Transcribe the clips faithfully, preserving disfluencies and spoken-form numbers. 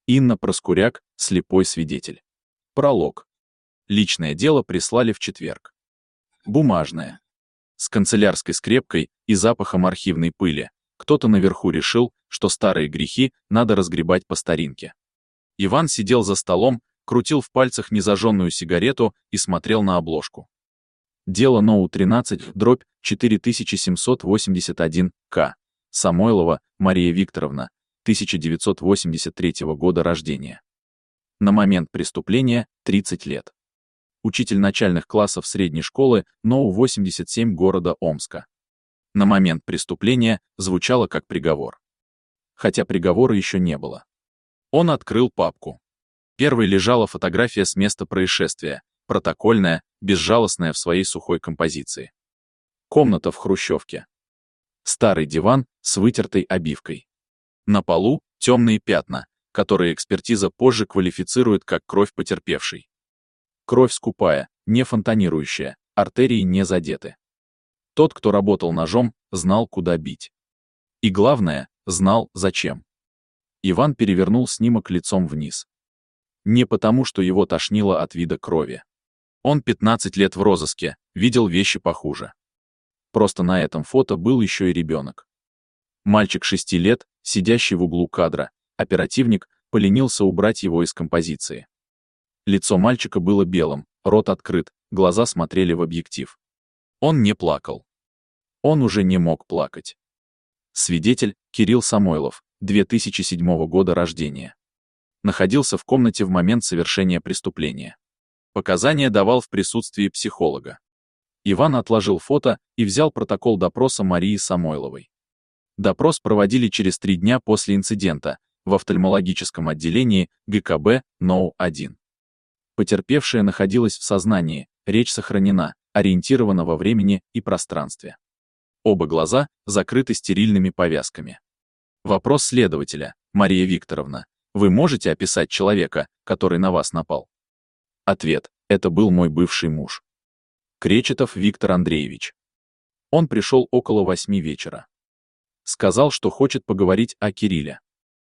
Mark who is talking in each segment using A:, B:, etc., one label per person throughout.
A: Инна Проскуряк, слепой свидетель. Пролог. Личное дело прислали в четверг. Бумажное. С канцелярской скрепкой и запахом архивной пыли. Кто-то наверху решил, что старые грехи надо разгребать по старинке. Иван сидел за столом, крутил в пальцах незажженную сигарету и смотрел на обложку. Дело НОУ тринадцать дробь четыре тысячи семьсот восемьдесят один К. Самойлова Мария Викторовна, тысяча девятьсот восемьдесят третьего года рождения. На момент преступления тридцать лет. Учитель начальных классов средней школы НОУ восемьдесят семь города Омска. На момент преступления звучало как приговор. Хотя приговора еще не было. Он открыл папку. Первой лежала фотография с места происшествия, протокольная, безжалостная в своей сухой композиции. Комната в хрущевке. Старый диван с вытертой обивкой. На полу темные пятна, которые экспертиза позже квалифицирует как кровь потерпевшей. Кровь скупая, не фонтанирующая, артерии не задеты. Тот, кто работал ножом, знал, куда бить. И главное, знал, зачем. Иван перевернул снимок лицом вниз. Не потому, что его тошнило от вида крови. Он пятнадцать лет в розыске, видел вещи похуже. Просто на этом фото был еще и ребенок. Мальчик шести лет, сидящий в углу кадра, оперативник поленился убрать его из композиции. Лицо мальчика было белым, рот открыт, глаза смотрели в объектив. Он не плакал. Он уже не мог плакать. Свидетель Кирилл Самойлов, две тысячи седьмого года рождения. Находился в комнате в момент совершения преступления. Показания давал в присутствии психолога. Иван отложил фото и взял протокол допроса Марии Самойловой. Допрос проводили через три дня после инцидента в офтальмологическом отделении ГКБ НОУ один. Потерпевшая находилась в сознании, речь сохранена, ориентирована во времени и пространстве. Оба глаза закрыты стерильными повязками. Вопрос следователя: Мария Викторовна, вы можете описать человека, который на вас напал? Ответ: это был мой бывший муж. Кречетов Виктор Андреевич. Он пришел около восьми вечера. Сказал, что хочет поговорить о Кирилле.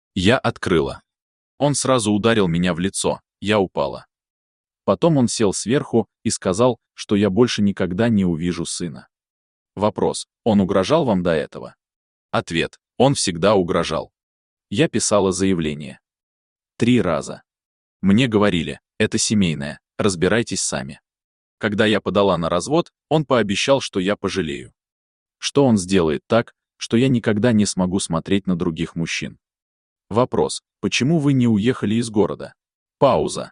A: Я открыла. Он сразу ударил меня в лицо, я упала. Потом он сел сверху и сказал, что я больше никогда не увижу сына. Вопрос: он угрожал вам до этого? Ответ: он всегда угрожал. Я писала заявление. Три раза. Мне говорили: это семейное, разбирайтесь сами. Когда я подала на развод, он пообещал, что я пожалею. Что он сделает так, что я никогда не смогу смотреть на других мужчин. Вопрос: почему вы не уехали из города? Пауза.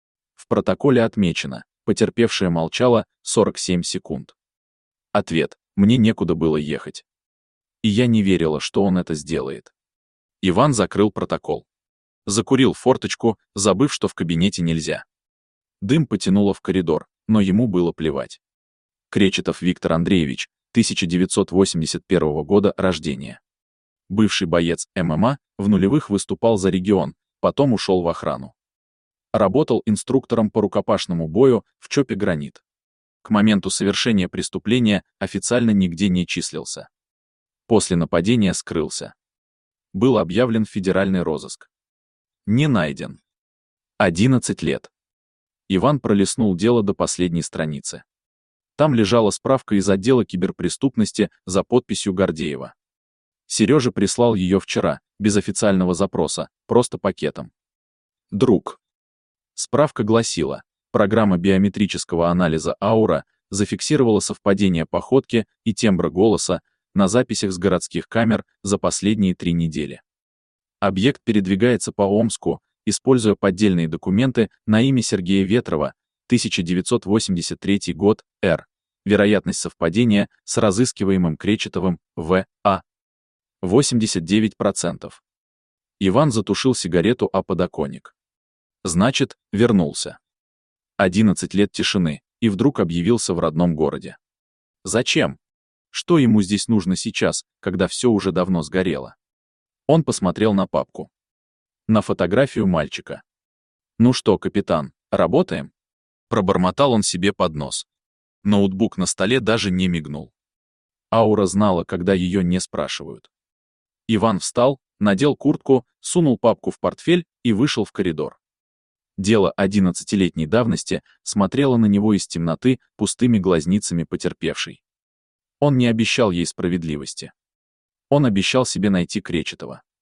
A: В протоколе отмечено: потерпевшая молчала сорок семь секунд. Ответ: мне некуда было ехать. И я не верила, что он это сделает. Иван закрыл протокол. Закурил форточку, забыв, что в кабинете нельзя. Дым потянуло в коридор, но ему было плевать. Кречетов Виктор Андреевич, тысяча девятьсот восемьдесят первого года рождения. Бывший боец ММА, в нулевых выступал за регион, потом ушел в охрану. Работал инструктором по рукопашному бою в ЧОПе «Гранит». К моменту совершения преступления официально нигде не числился. После нападения скрылся. Был объявлен федеральный розыск. Не найден. одиннадцать лет. Иван пролистнул дело до последней страницы. Там лежала справка из отдела киберпреступности за подписью Гордеева. Сережа прислал ее вчера, без официального запроса, просто пакетом. Друг. Справка гласила: программа биометрического анализа «Аура» зафиксировала совпадение походки и тембра голоса на записях с городских камер за последние три недели. Объект передвигается по Омску, используя поддельные документы на имя Сергея Ветрова, тысяча девятьсот восемьдесят третий год, Р. Вероятность совпадения с разыскиваемым Кречетовым, В. А. восемьдесят девять процентов. Иван затушил сигарету о подоконник. Значит, вернулся. одиннадцать лет тишины, и вдруг объявился в родном городе. Зачем? Что ему здесь нужно сейчас, когда все уже давно сгорело? Он посмотрел на папку. На фотографию мальчика. «Ну что, капитан, работаем?» Пробормотал он себе под нос. Ноутбук на столе даже не мигнул. Аура знала, когда ее не спрашивают. Иван встал, надел куртку, сунул папку в портфель и вышел в коридор. Дело одиннадцатилетней давности смотрело на него из темноты пустыми глазницами потерпевшей. Он не обещал ей справедливости. Он обещал себе найти Кречетова.